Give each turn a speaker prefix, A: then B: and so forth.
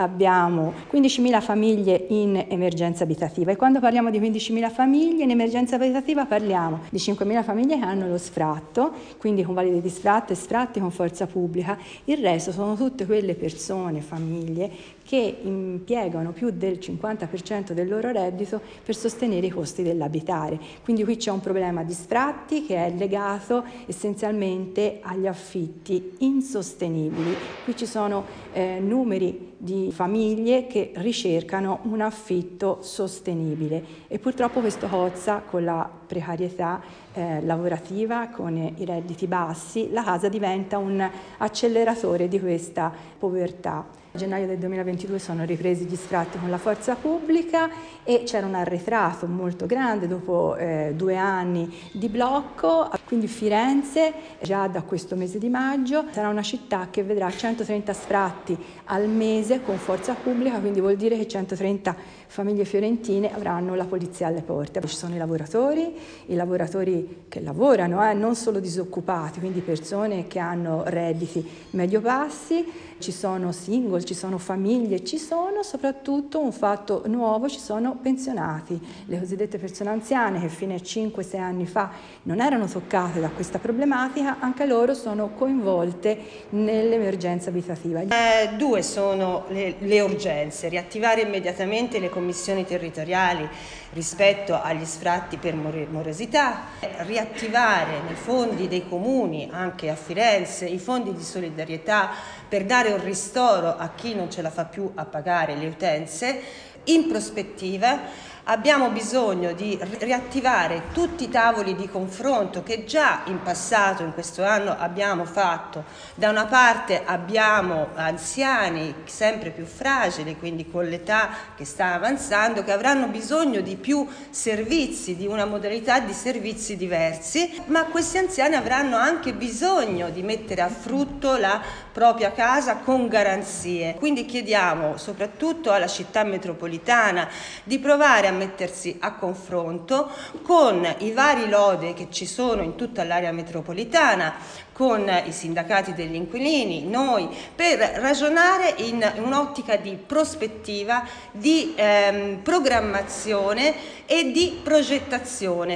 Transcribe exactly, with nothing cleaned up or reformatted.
A: abbiamo quindicimila famiglie in emergenza abitativa e quando parliamo di quindicimila famiglie in emergenza abitativa parliamo di cinquemila famiglie che hanno lo sfratto, quindi convalidi di sfratto e sfratti con forza pubblica. Il resto sono tutte quelle persone, famiglie che impiegano più del cinquanta per cento del loro reddito per sostenere i costi dell'abitare. Quindi qui c'è un problema di sfratti che è legato essenzialmente agli affitti insostenibili. Qui ci sono eh, numeri di famiglie che ricercano un affitto sostenibile e purtroppo questo cozza con la precarietà eh, lavorativa, con i redditi bassi. La casa diventa un acceleratore di questa povertà. A gennaio del duemilaventidue sono ripresi gli sfratti con la forza pubblica e c'era un arretrato molto grande dopo eh, due anni di blocco, quindi Firenze già da questo mese di maggio sarà una città che vedrà centotrenta sfratti al mese con forza pubblica, quindi vuol dire che centotrenta famiglie fiorentine avranno la polizia alle porte. Ci sono i lavoratori, i lavoratori che lavorano, eh, non solo disoccupati, quindi persone che hanno redditi medio-bassi, ci sono single, ci sono famiglie, ci sono soprattutto un fatto nuovo, ci sono pensionati, le cosiddette persone anziane che fino a cinque sei anni fa non erano toccate da questa problematica, anche loro sono coinvolte nell'emergenza abitativa.
B: Eh, due sono le, le urgenze: riattivare immediatamente le commissioni territoriali rispetto agli sfratti per morosità, riattivare nei fondi dei comuni, anche a Firenze, i fondi di solidarietà per dare un ristoro a chi non ce la fa più a pagare le utenze. In prospettiva abbiamo bisogno di riattivare tutti i tavoli di confronto che già in passato, in questo anno, abbiamo fatto. Da una parte abbiamo anziani sempre più fragili, quindi con l'età che sta avanzando, che avranno bisogno di più servizi, di una modalità di servizi diversi, ma questi anziani avranno anche bisogno di mettere a frutto la propria casa con garanzie. Quindi chiediamo soprattutto alla città metropolitana di provare a mettersi a confronto con i vari lode che ci sono in tutta l'area metropolitana, con i sindacati degli inquilini, noi, per ragionare in un'ottica di prospettiva, di ehm, programmazione e di progettazione.